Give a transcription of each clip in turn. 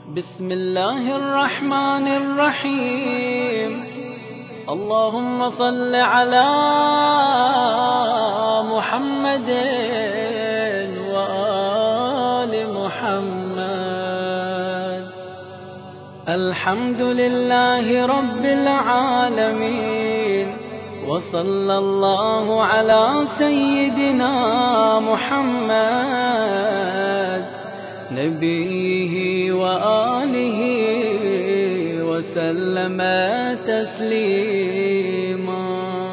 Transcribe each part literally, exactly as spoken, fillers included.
بسم الله الرحمن الرحيم. اللهم صل على محمد وآل محمد. الحمد لله رب العالمين، وصلى الله على سيدنا محمد نبيه وآله وسلم تسليما.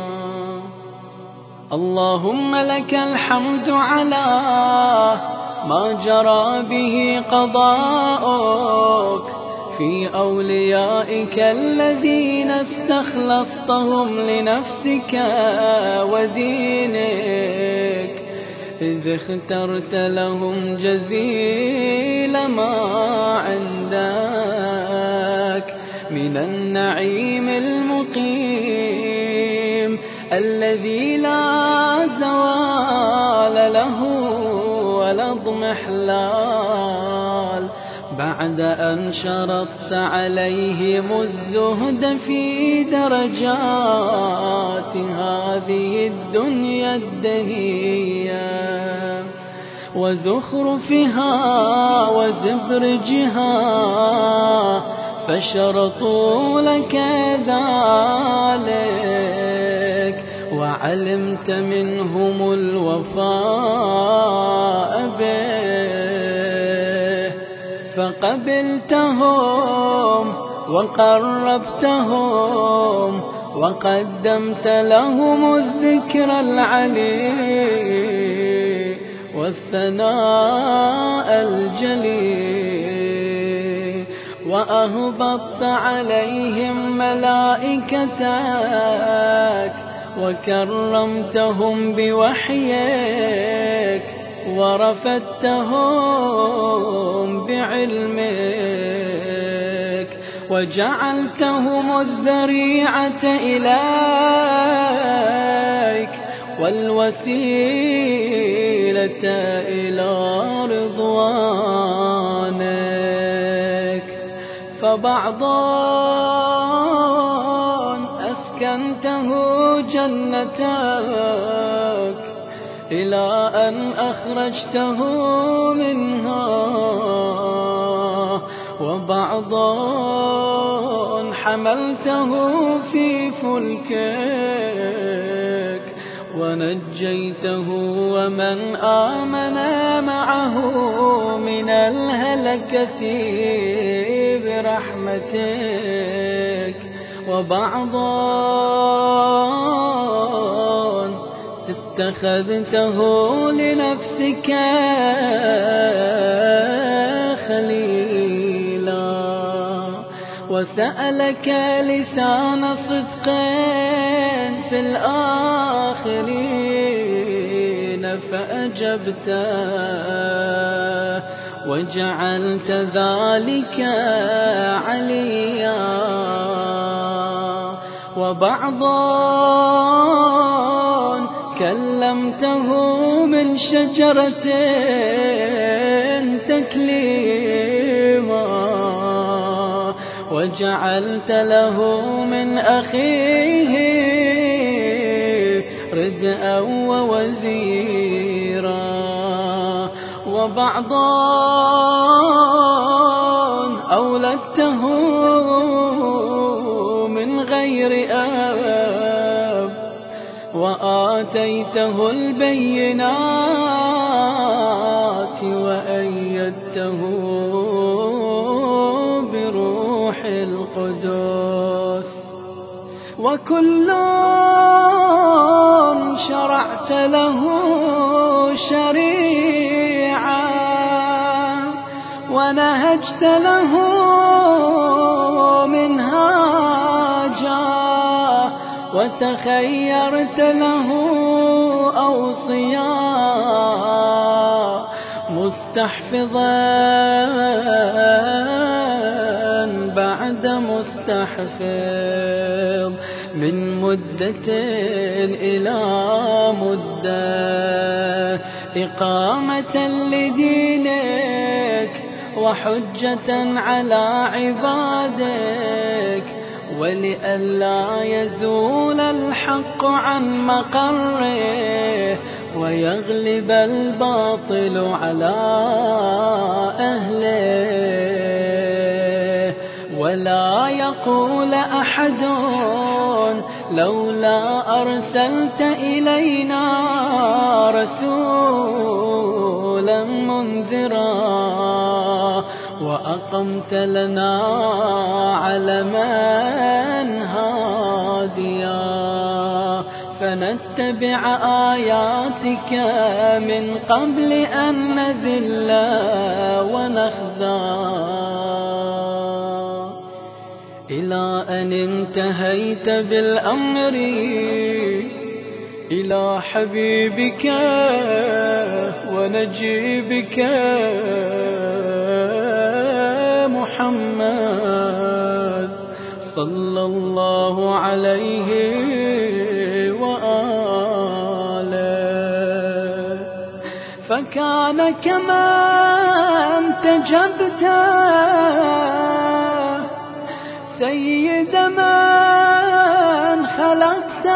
اللهم لك الحمد على ما جرى به قضاؤك في أوليائك الذين استخلصتهم لنفسك ودينك، إذ اخترت لهم جزيل ما عندك من النعيم المقيم الذي لا زوال له ولا اضمحلال، بعد أن شرطت عليهم الزهد في درجات هذه الدنيا الدنيا وزخرفها وزبرجها، فشرطوا لك ذلك وعلمت منهم الوفاء به، فقبلتهم وقربتهم وقدمت لهم الذكر العلي والثناء الجليل، وأهبطت عليهم ملائكتك وكرمتهم بوحيك ورفدتهم بعلمك وجعلتهم الذريعة إليك والوسيلة إلى رضوانك، فبعضا أسكنته جنتك إلى أن أخرجته منها، وبعضا حملته في فلكك ونجيته ومن آمن معه من الهلكة برحمتك، وبعضا اتخذته لنفسك خليلا، وسألك لسان صدق في الآخرين فأجبته وجعلت ذلك عليا، وبعضا كلمته من شجرة تكليما، وجعلت له من أخيه ردءا ووزيرا، وبعضا أولدته من غير أب وآتيته البينات وأيدته بروح القدس، وكل شرعت له شريعة ونهجت له منهاجا وتخيرت له أوصيا، مستحفظا بعد مستحفظ من مدة إلى مدة، إقامة لدينك وحجة على عبادك، ولئلا يزول الحق عن مقره ويغلب الباطل على أهله، ولا يقول أحد لولا أرسلت إلينا رسولا منذرا وأقمت لنا علما هاديا فنتبع آياتك من قبل أن نذل ونخزى، إلى أن انتهيت بالأمر إلى حبيبك ونجيبك محمد صلى الله عليه وآله، فكان كما انتجبت سيد من خلقت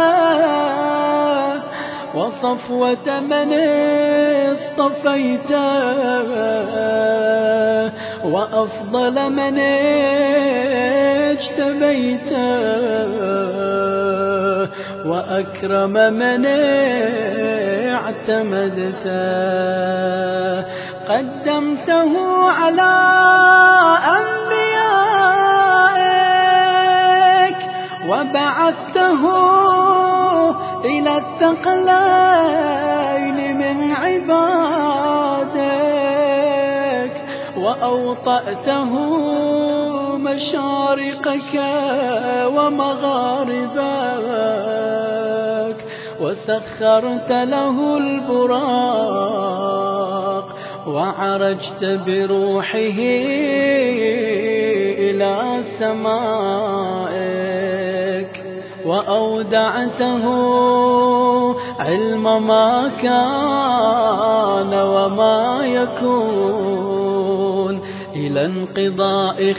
وصفوة من اصطفيت وأفضل من اجتبيت وأكرم من اعتمدت، قدمته على أنبيائك وبعثته إلى الثقلين من عبادك، وأوطأته مشارقك ومغاربك، وسخرت له البراق وعرجت بروحه إلى سمائك، وأودعته علم ما كان وما يكون إلى انقضاء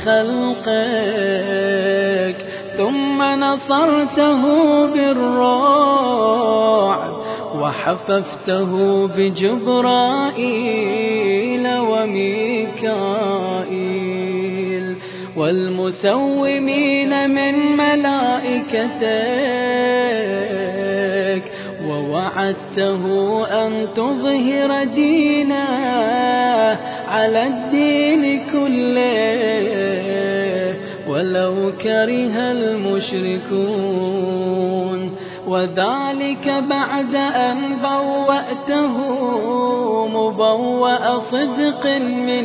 خلقك، ثم نصرته بالرعب وحففته بجبرائيل وميكائيل والمسومين من ملائكتك، ووعدته أن تظهر دينه على الدين كله ولو كره المشركون، وذلك بعد أن بوأته مبوأ صدق من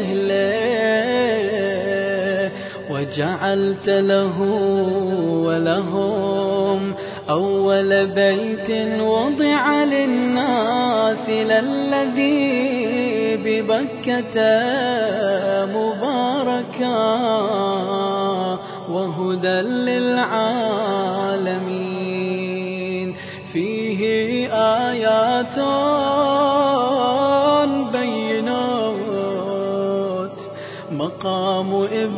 أهله، وجعلت له ولهم أول بيت وضع للناس للذي ببكة مباركا وهدى للعالمين، فيه آيات بينات مقام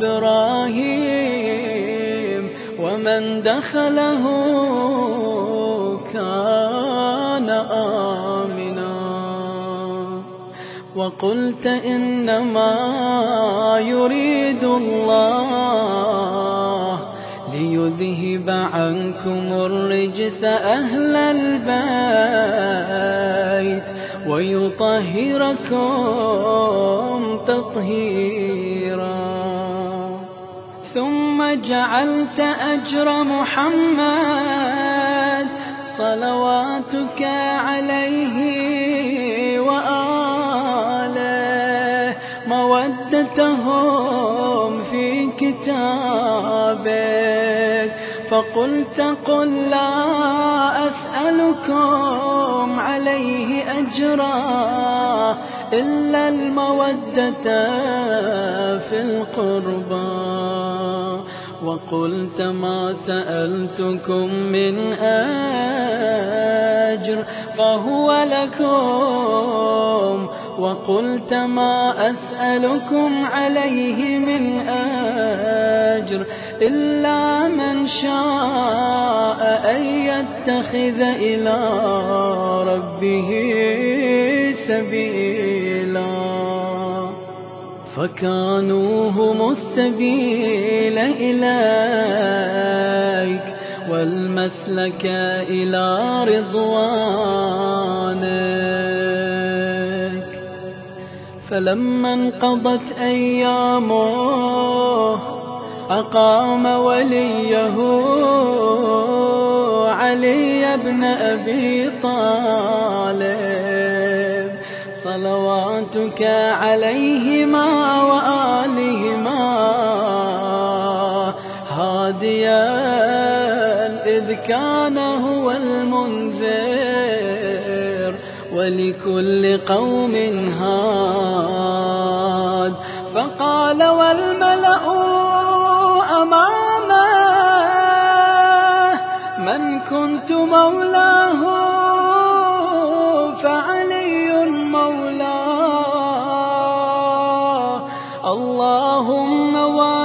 إبراهيم ومن دخله كان آمنا، وقلت إنما يريد الله ليذهب عنكم الرجس أهل البيت ويطهركم تطهيرا، ثم جعلت أجر محمد صلواتك عليه وآله مودتهم في كتابك، فقلت قل لا أسألكم عليه أجرا إلا المودة في القربى، وقلت ما سألتكم من أجر فهو لكم وقلت ما أسألكم عليه من أجر إلا من شاء أن يتخذ إلى ربه سبيلا فكانوا هم السبيل إليك والمسلك إلى رضوانك. فلما انقضت أيامه أقام وليه علي بن أبي طالب صلواتك عليهما وآلهما هاديا إذ كان هو المنذر ولكل قوم هاد. فقال والملأ أمامه من كنت مولاه فعلي مولاه اللهم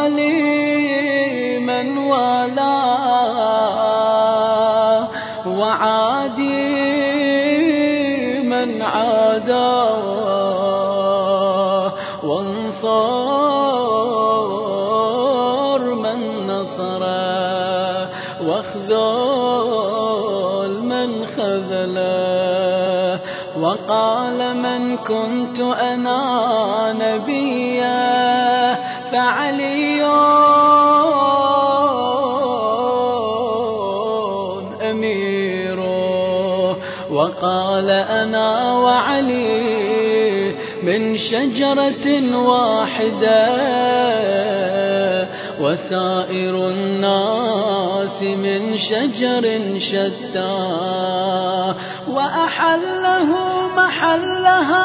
والي من والاه وعادي من عاداه وانصر من نصره واخذل من خذله. وقال من كنت أنا نبيا فعلي أميره. وقال أنا وعلي من شجرة واحدة وسائر الناس من شجر شتى وأحله محل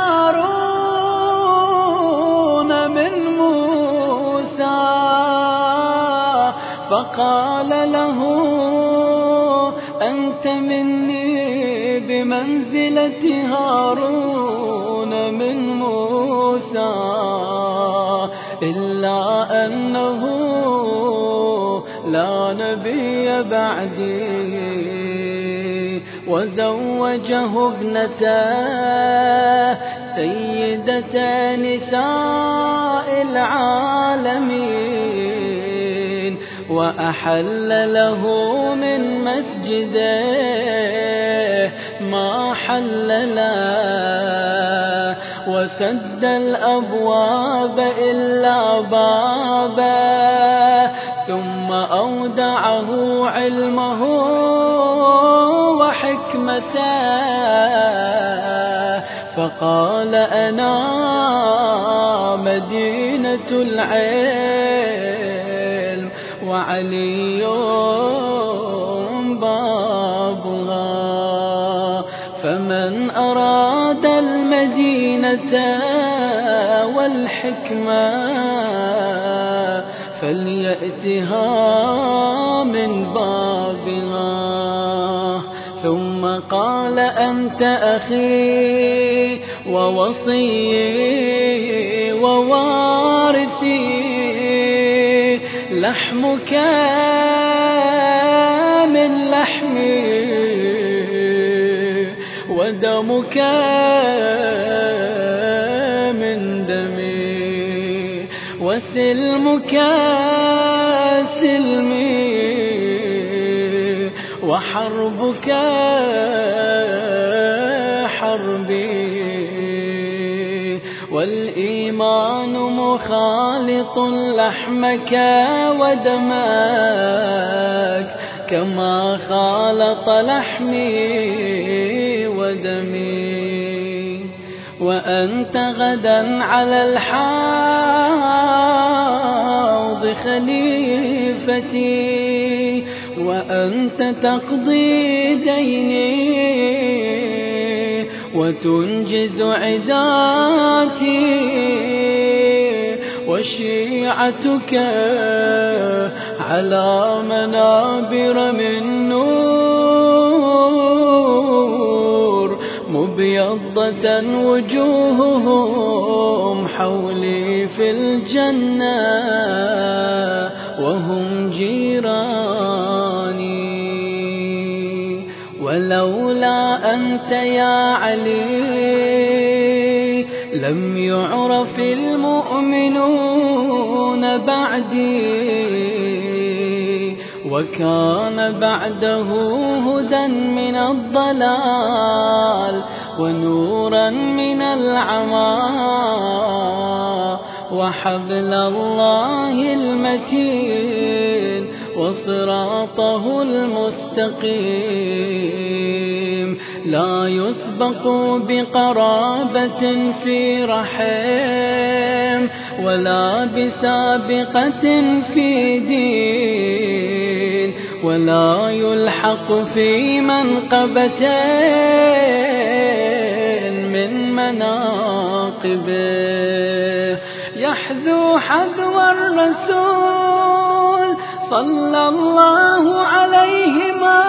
هارون من موسى. فقال له أنت مني بمنزلة هارون من موسى إلا أنه لا نبي بعدي. وزوجه ابنته سيدة نساء العالمين وأحل له من مسجده ما حل له وسد الأبواب إلا بابه ثم أودعه علمه وحكمته. فقال أنا مدينة العلم وعلي بابها. فمن أراد المدينة والحكمة فليأتها من بابها. ثم قال أنت أخي ووصيي ووارثي لحمك من لحمي ودمك من دمي وسلمك سلمي وحربك حربي. والإيمان مخالط لحمك ودمك كما خالط لحمي ودمي. وأنت غدا على الحوض خليفتي وأنت تقضي ديني وتنجز عداتي وشيعتك على منابر من نور مبيض بيضة وجوههم حولي في الجنة وهم جيراني. ولولا أنت يا علي لم يعرف المؤمنون بعدي، وكان بعده هدى من الضلال ونورا من العمى وحبل الله المتين وصراطه المستقيم. لا يسبق بقرابة في رحم ولا بسابقة في دين، ولا يلحق في منقبتين من مناقبه. يحذو حذو الرسول صلى الله عليهما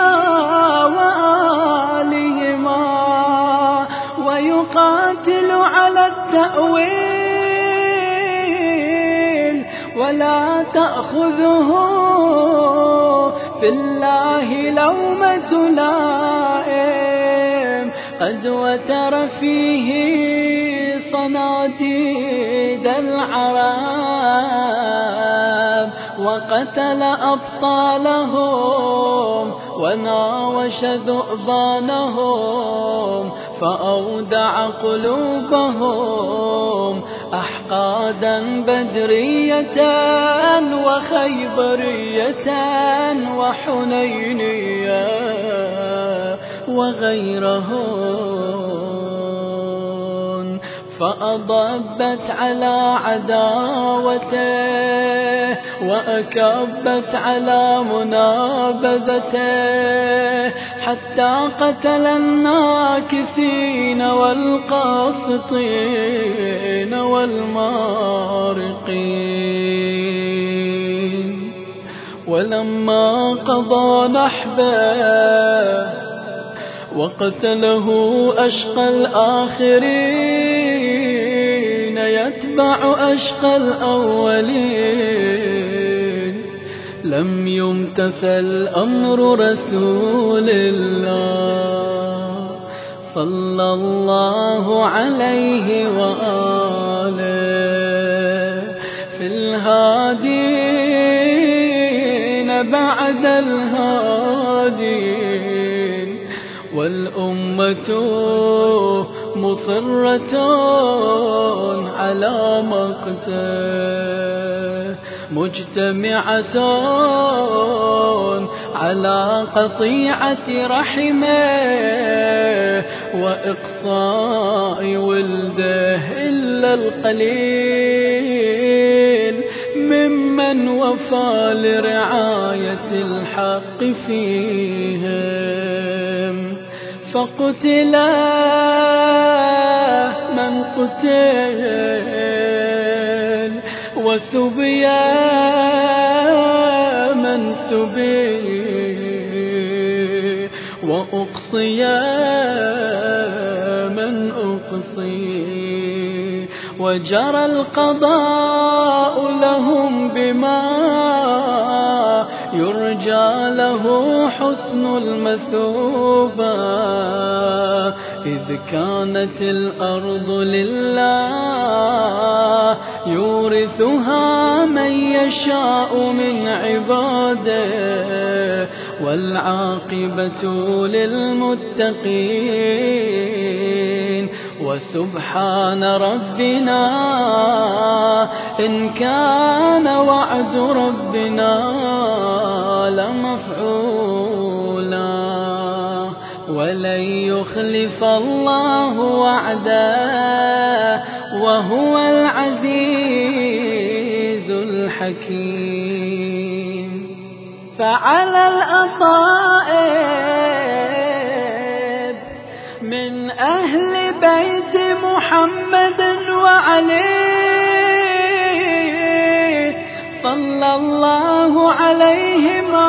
وآلهما، ويقاتل على التأويل ولا تأخذه في الله لومة لائم. قد وتر فيه صناديد العرب وقتل أبطالهم وناوش ذؤبانهم، فأودع قلوبهم أحقادا بدرية وخيبرية وحنينية وغيرهم، فأضبت على عداوته وأكبت على منابذته، حتى قتل الناكثين والقاسطين والمارقين. ولما قضى نحبه وقتله أشقى الآخرين يتبع أشقى الأولين، لم يمتثل أمر رسول الله صلى الله عليه وآله. في الهادين بعد الهادين، والأمة مصرة على مقته، مجتمعة على قطيعة رحمه وإقصاء ولده، إلا القليل ممن وفى لرعاية الحق فيهم. فقتل من قتل وسبي من سبي وأقصي من أقصي، وجرى القضاء لهم بما يرجى له حسن المثوبة، إذ كانت الأرض لله يورثها من يشاء من عباده، والعاقبة للمتقين. وسبحان ربنا إن كان وعد ربنا لمفعولا، ولن يخلف الله وعده وهو العزيز الحكيم. فعلى الأطائب من أهل بيت محمد وعلي صلى الله عليهما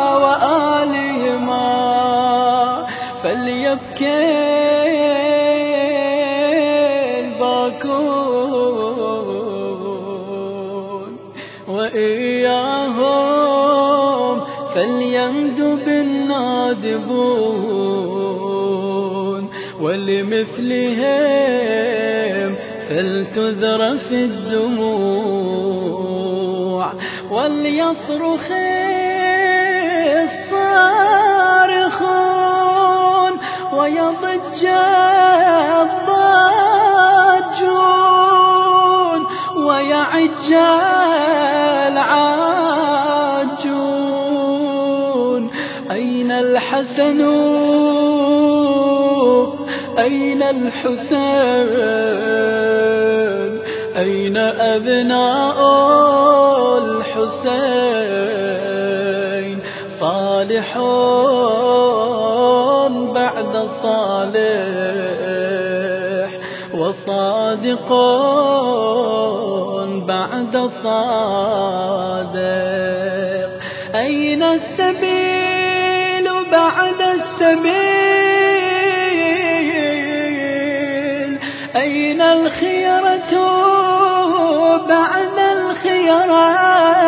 وآلهما، فليبكي وإياهم فليندب النادبون، ولمثلهم فلتذرف الدموع، وليصرخ الصارخون ويضج الضاجون ويعج العاجون. أين الحسن أين الحسين أين أبناء الحسين؟ صالحون بعد صالح وصادقون بعد صادق. أين السبيل بعد السبيل؟ أين الخيرة بعد الخيرة؟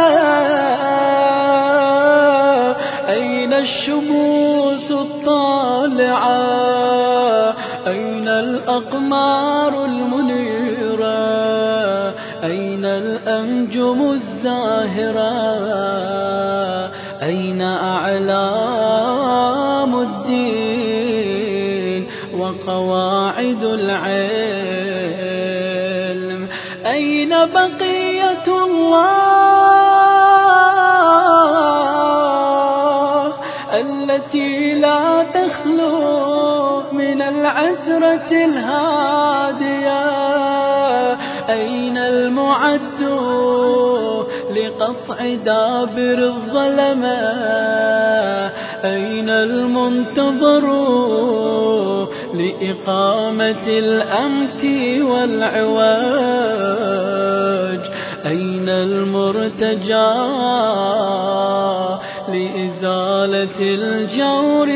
أين الشموس الطالعة؟ أين الأقمار المنيرة؟ أين الأنجم الزاهرة؟ أين أعلام الدين وقواعد العلم؟ أين بقية الله التي لا تخلو من العترة الهادية؟ أين المعد لقطع دابر الظلمة؟ أين المنتظر لإقامة الأمت والعواج؟ أين المرتجى لإزالة الجور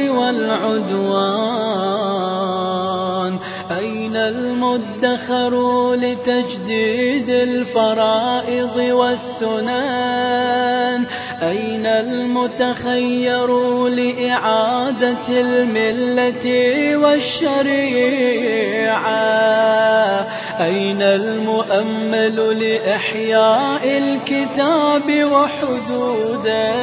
والعدوان؟ أين المدخر لتجديد الفرائض والسنن؟ أين المتخير لإعادة الملة والشريعة؟ أين المؤمل لإحياء الكتاب وحدوده؟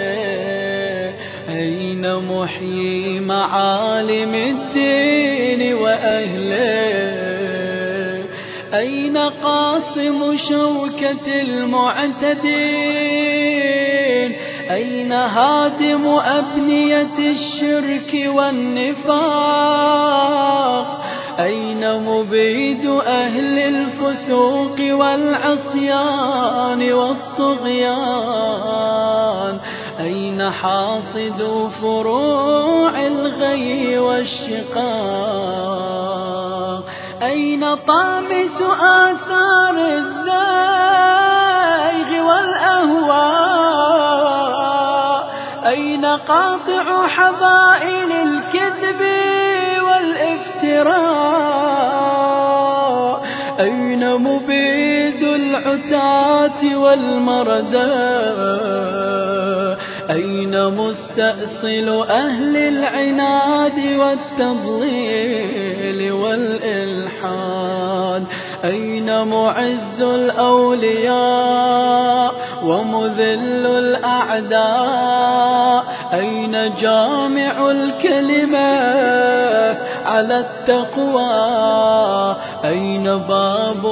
أين محيي معالم الدين وأهله؟ أين قاصم شوكة المعتدين؟ أين هادم أبنية الشرك والنفاق؟ أين مبيد أهل الفسوق والعصيان والطغيان؟ أين حاصد فروع الغي والشقاق؟ أين طامس آثار الزيغ والأهواء؟ أين قاطع حبائل الكذب والافتراء؟ أين مبيد العتاة والمردى؟ أين مستأصل أهل العناد والتضليل والإلحاد؟ أين معز الأولياء ومذل الأعداء؟ أين جامع الكلمة على التقوى؟ أين باب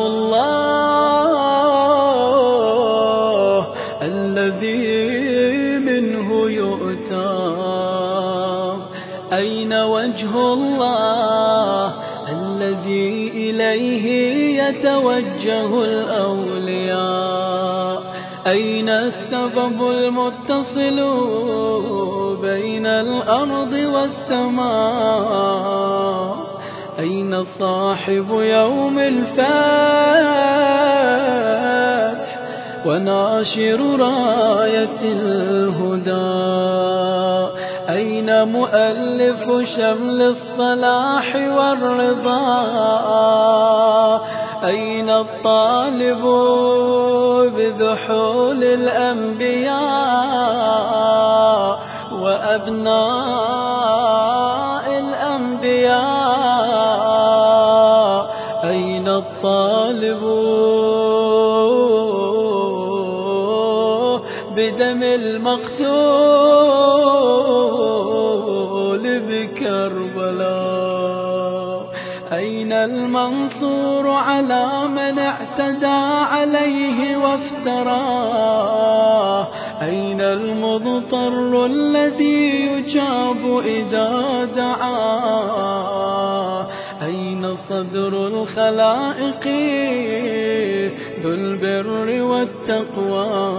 الله الذي منه يؤتى؟ أين وجه الله الذي إليه يتوجه الأولياء؟ أين السبب المتصل بين الأرض والسماء؟ أين صاحب يوم الفتح وناشر راية الهدى؟ أين مؤلف شمل الصلاح والرضا؟ أين الطالب بذحول الأنبياء وأبناء الأنبياء، أين الطالب بدم المقتول بكربلاء؟ أين المنصور على من اعتدى عليه وافتراه؟ أين المضطر الذي يجاب إذا دعاه؟ أين صدر الخلائق ذو البر والتقوى؟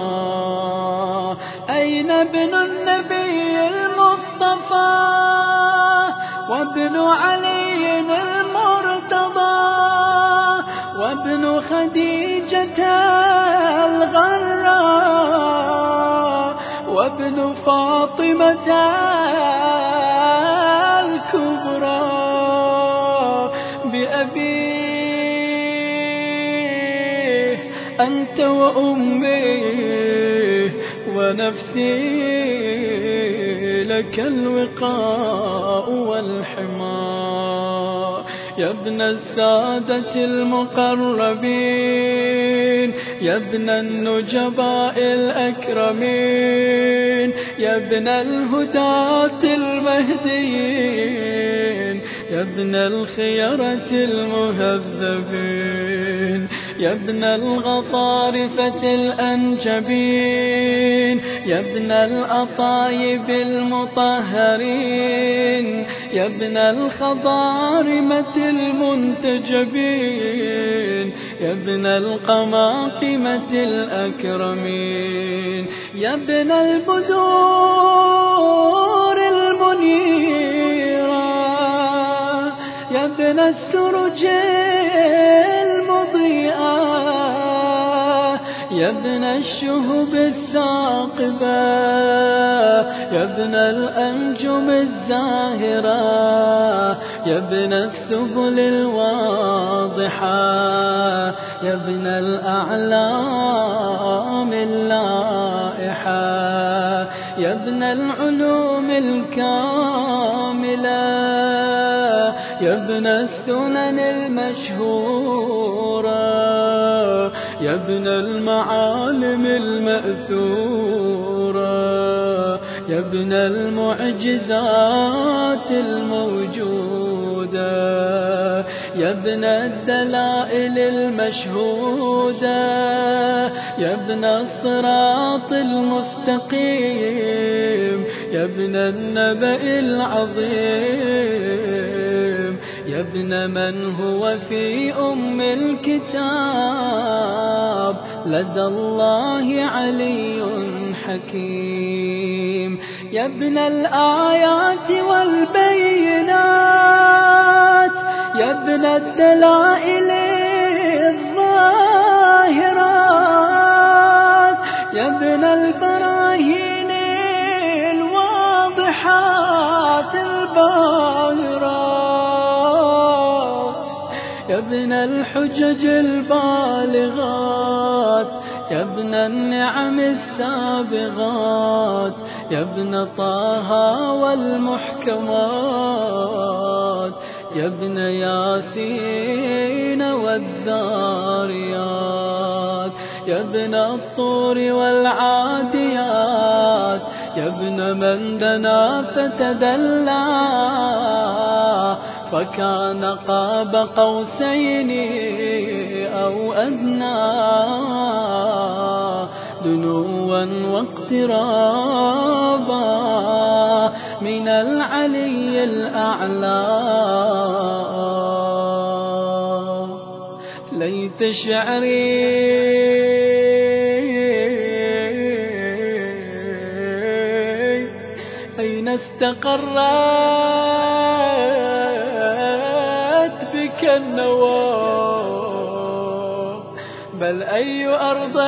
أين ابن النبي المصطفى وابن علي المرتضى وابن خديجة الغراء وابن فاطمة الكبرى؟ بأبيه أنت وأميه ونفسي لك الوقاء والحماء. يا ابن السادة المقربين، يا ابن النجباء الأكرمين، يا ابن الهداة المهديين، يا ابن الخيرة المهذبين، يا ابن الغطارفة الأنجبين، يا ابن الأطايب المطهرين، يا ابن الخضارمة المنتجبين، يا ابن القماقمة الأكرمين، يا ابن البدور المنيرة، يا ابن السرج المضيئة، يا ابن الشهب الثاقبة، يا ابن الأنجم الزاهرة، يا ابن السبل الواضحة، يا ابن الأعلام اللائحة، يا ابن العلوم الكاملة، يا ابن السنن المشهورة، يا ابن المعالم المأثورة، يا ابن المعجزات الموجودة، يا ابن الدلائل المشهودة، يا ابن الصراط المستقيم، يا ابن النبأ العظيم، يا ابن من هو في أم الكتاب لدى الله علي حكيم، يا ابن الآيات والبينات، يا ابن الدلائل الظاهرات، يا ابن البراهين الواضحات الباهرات، يا ابن الحجج البالغات، يا ابن النعم السابغات، يا ابن طه والمحكمات، يا ابن ياسين والذاريات، يا ابن الطور والعاديات، يا ابن من دنا فتدلى فكان قاب قوسين أو أدنى، دنوا واقترابا من العلي الأعلى. ليت شعري أين استقرت بك النوى، بل أي أرض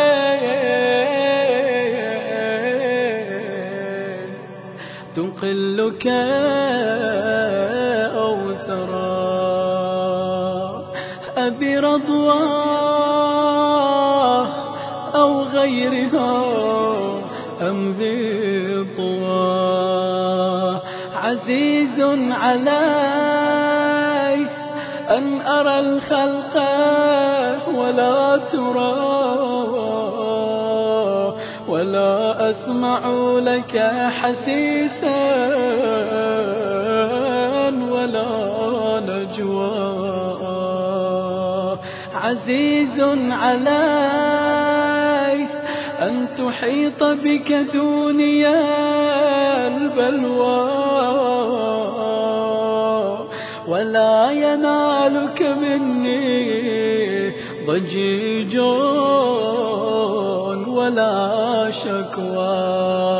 تقلك أو ثرى. أبي رضواه غيرها أم ذي طوى. عزيز علي أن أرى الخلق ولا ترى، ولا أسمع لك حسيسا ولا نجوى. عزيز علي أن تحيط بك دنيا البلوى، ولا ينالك مني ضجيج ولا شكوى.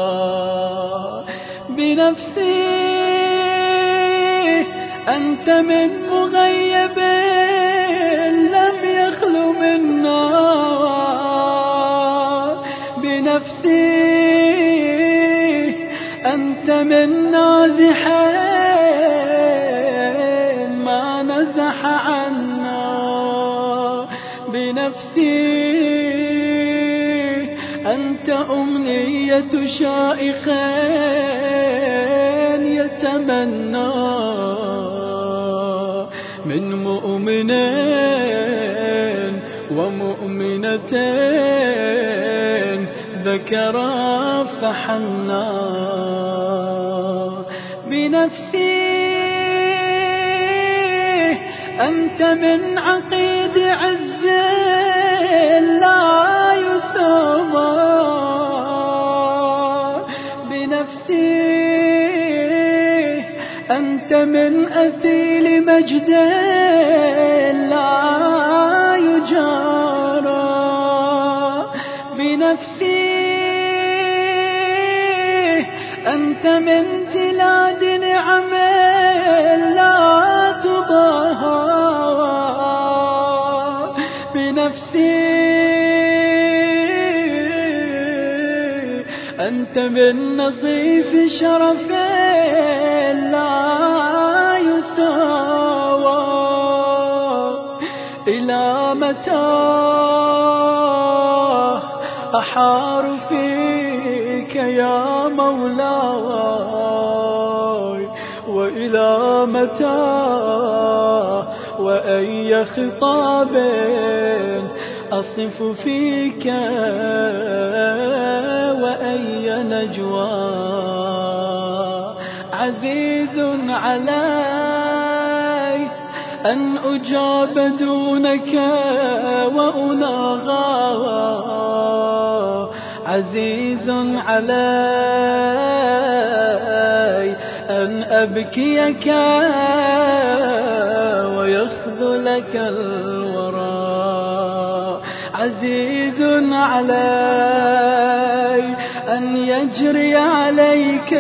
بنفسي أنت من مغيب لم يخلو منا، بنفسي أنت من نازح ما نزح عنا. بنفسي أنت أمنية شائخ يتمنى من مؤمن ومؤمنة ذكرا فحنا. بنفسي أنت من عقيد عز لا يسامى. بنفسي أنت من أثيل مجد لا يجارى. بنفسي أنت من تلاد نعم لا تضاهى. بنفسي أنت من نصيف شرف لا يساوى. إلى متى أحار فيك يا مولاي، وإلى متى وأي خطاب أصف فيك وأي نجوى. عزيز علي أن أجاب دونك وأناغى. عزيز علي أن أبكيك ويخذلك الورى. عزيز علي أن يجري عليك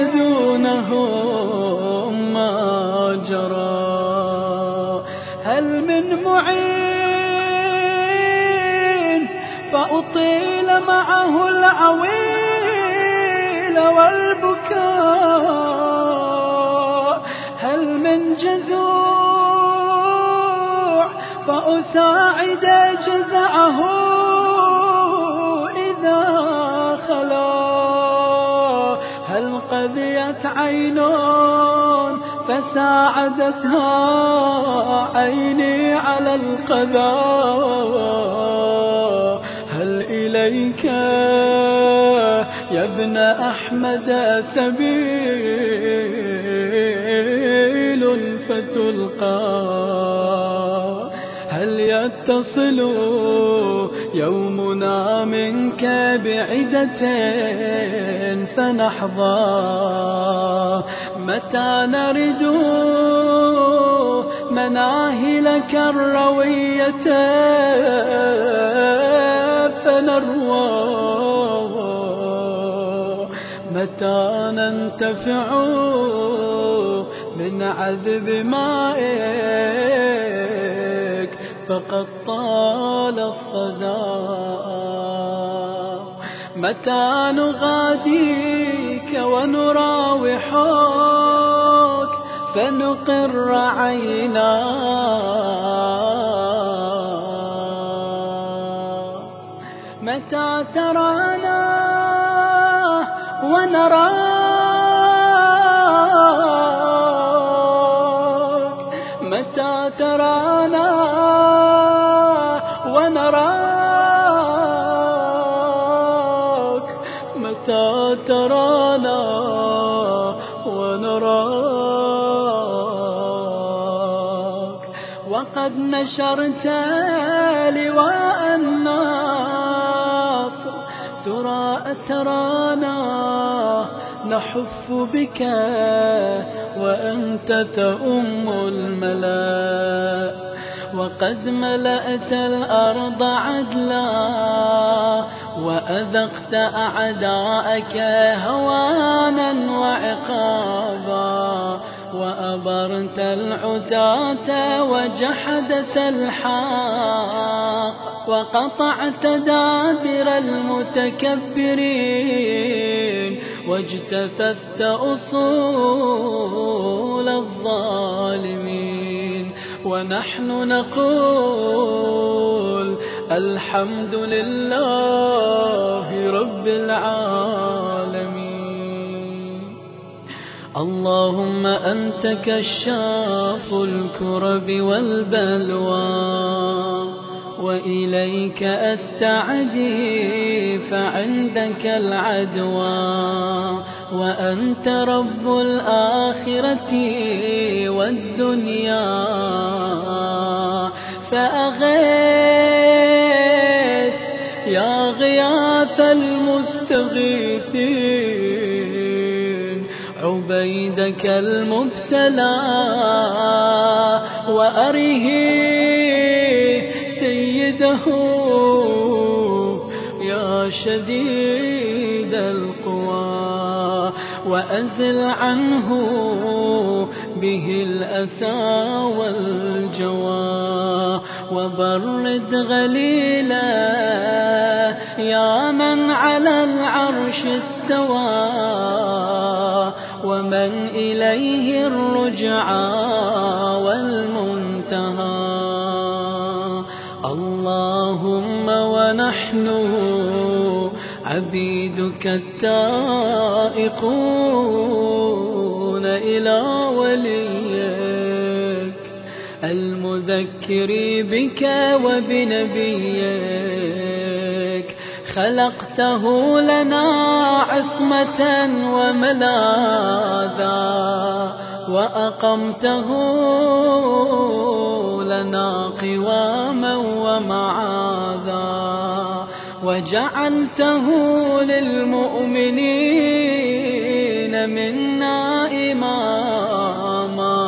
دونهم ما جرى. هل من معين فأطيل معه العويل والبكاء؟ هل من جزوع فأساعد جزعه إذا خلا؟ هل قذيت عين فساعدتها عيني على القضاء؟ هل إليك يا ابن أحمد سبيل فتلقى؟ هل يتصل يومنا منك بعدة فنحظى؟ متى نرد مناهلك الروية فنروى؟ متى ننتفع من عذب مائك فقد طال الصدى؟ متى نغاديك ونراوحك فنقر عينا؟ متى ترانا ونراك، متى ترانا ونراك، متى ترانا ونراك. وقد نشرت لواء النصر، ترى أترانا نحف بك وأنت تؤم الملاء. وقد ملأت الأرض عدلا وأذقت أعداءك هوانا وعقابا، وأبرت العتاة وجحدت الحق، وقطعت دابر المتكبرين، واجتثثت أصول الظالمين. ونحن نقول الحمد لله رب العالمين. اللهم أنت كشاف الكرب والبلوى، وإليك أستعدي فعندك العدوى. وأنت رب الآخرة والدنيا، فأغيث يا غياث المستغيثين عبيدك المبتلى، وأره سيده يا شديد القوى، وأزل عنه به الأسى والجوى. وبرد غليلا يا من على العرش استوى، ومن إليه الرجعى والمنتهى. اللهم ونحن عبيدك التائقون إلى وليك، المذكر بك وبنبيك. خلقته لنا عصمة وملاذا، وأقمته لنا قواما ومعاذا، وجعلته للمؤمنين منا إماما.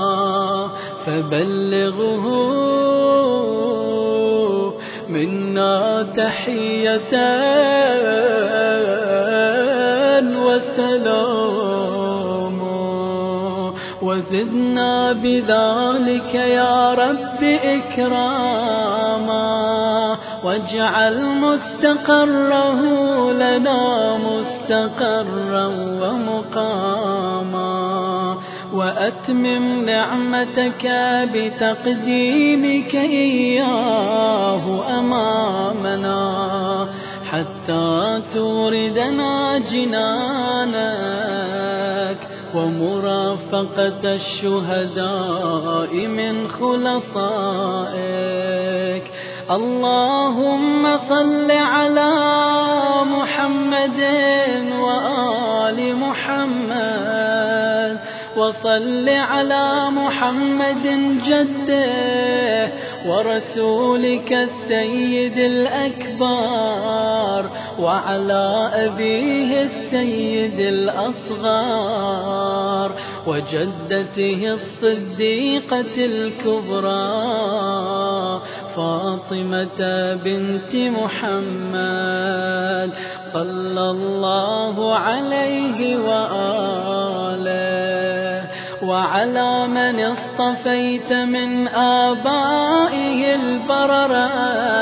فبلغه منا تحية وسلام، وزدنا بذلك يا رب إكراما. واجعل مستقره لنا مستقرا ومقاما، وأتمم نعمتك بتقديمك إياه أمامنا، حتى توردنا جنانك ومرافقة الشهداء من خلصائك. اللهم صل على محمد وآل محمد، وصل على محمد جده ورسولك السيد الأكبر، وعلى أبيه السيد الأصغر، وجدته الصديقة الكبرى فاطمة بنت محمد، صلى الله عليه وآله. وعلى من اصطفيت من آبائه البررة،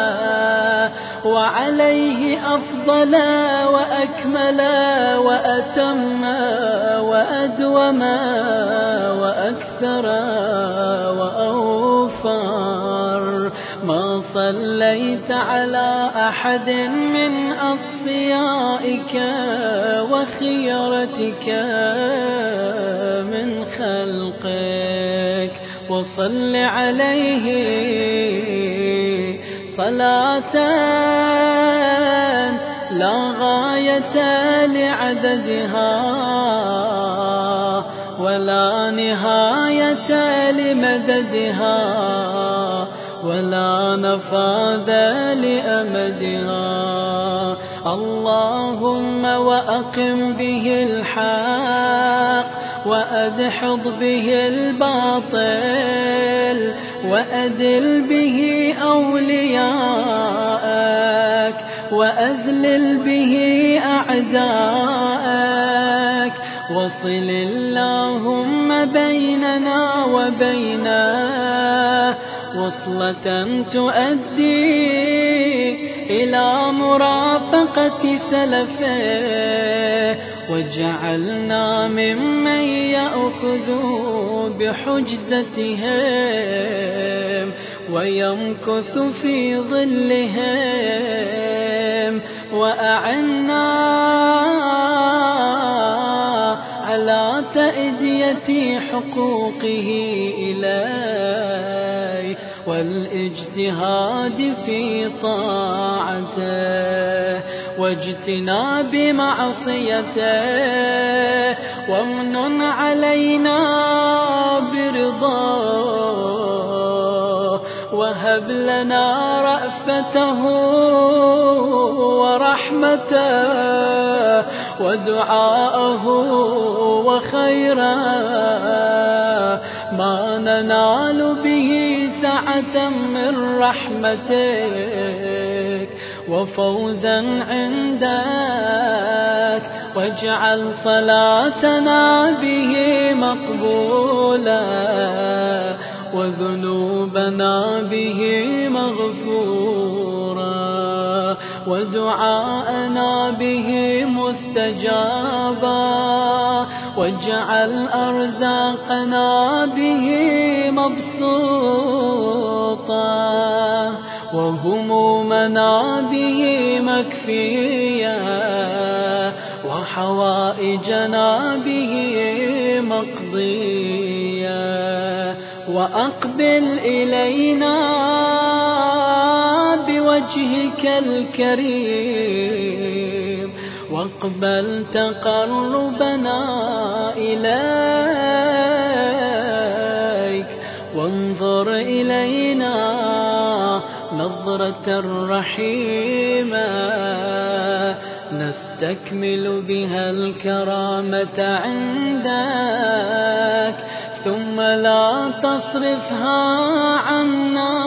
وعليه أفضل وأكمل وأتم وأدوم وأكثر وأوفر ما صليت على أحد من أصفيائك وخيرتك من خلقك، وصل عليه صلاة لا غاية لعددها ولا نهاية لمددها ولا نفاذ لأمدها. اللهم وأقم به الحق وأدحض به الباطل وأذل به أولياءك وأذلل به أعداءك، وصل اللهم بيننا وبينه وصلة تؤدي إلى مرافقة سلفه، واجعلنا ممن يأخذ بحجزتهم ويمكث في ظلهم، وأعنا على تأدية حقوقه إليه والاجتهاد في طاعته واجتناب معصيته، وامنن علينا برضاه، وهب لنا رأفته ورحمته ودعاءه وخيرا ما ننال به سعة من رحمتك وفوزا عندك، واجعل صلاتنا به مقبولا وذنوبنا به مغفورا ودعاءنا به مستجابا، واجعل أرزاقنا به مبسوطا وهمومنا به مكفيا وحوائجنا به مقضيا، وأقبل إلينا بوجهك الكريم واقبل تقربنا إليك، وانظر إلينا نظرة رحيمة نستكمل بها الكرامة عندك، ثم لا تصرفها عنا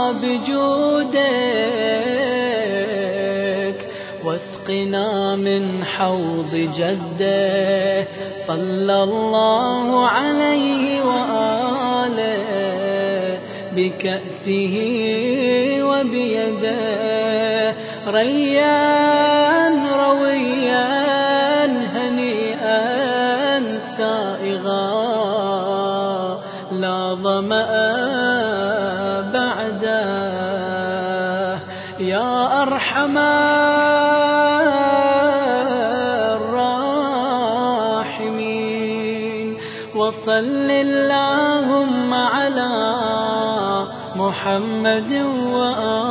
بجودك، واسقنا من حوض جده صلى الله عليه وآله بكأسه وبيده ريان رويا هنيئا سائغا لا ظمأ بعده، يا أرحم الراحمين. وصل اللهم على محمد وآله